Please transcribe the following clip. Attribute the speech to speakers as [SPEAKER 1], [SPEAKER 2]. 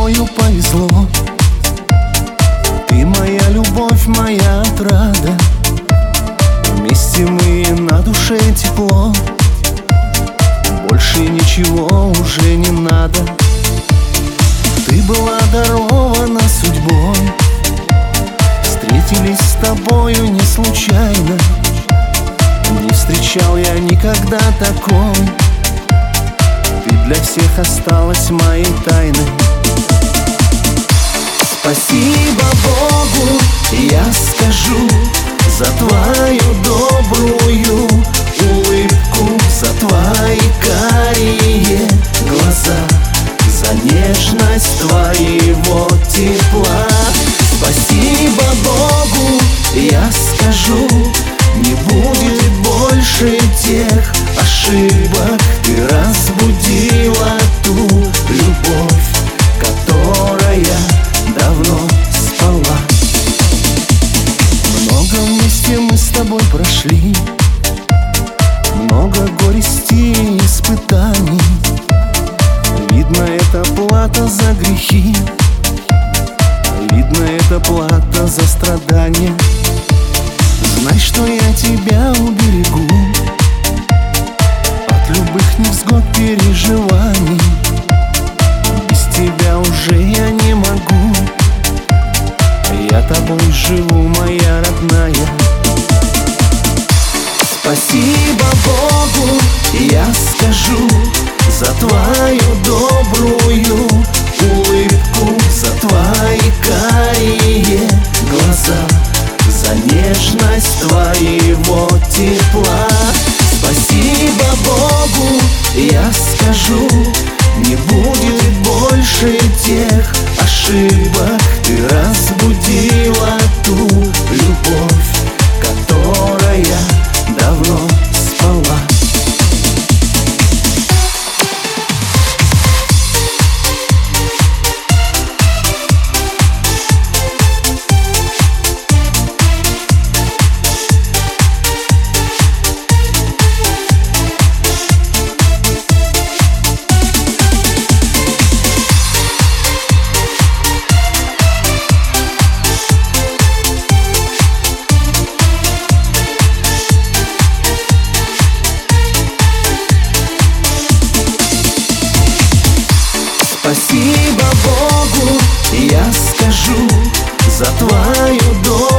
[SPEAKER 1] тобою повезло. Ты моя любовь, моя отрада. Вместе мы, на душе тепло. Больше ничего уже не надо. Ты была дарована судьбой. Встретились с тобою не случайно. Не встречал я никогда такой. Ты для всех осталась моей тайной. Спасибо Богу, я скажу, за твою добрую улыбку, за твои карие глаза, за нежность твоего тепла. Спасибо Богу, я скажу, не будет больше тех ошибок. Ты разбудила ту любовь, которая давно спала. Много вместе мы с тобой прошли, много горести и испытаний. Видно, это плата за грехи, видно, это плата за страдания. Знай, что я тебя уберегу от любых невзгод, переживаний. Без тебя уже я не могу. Я тобой живу, моя родная. Спасибо Богу, я скажу, за твою добрую улыбку, за твои карие глаза, за нежность твоего тепла. Спасибо Богу, я скажу, не будет больше тех ошибок. Ты разбудила ту любовь, которая давно спала. Спасибо Богу, я скажу, за твою долю.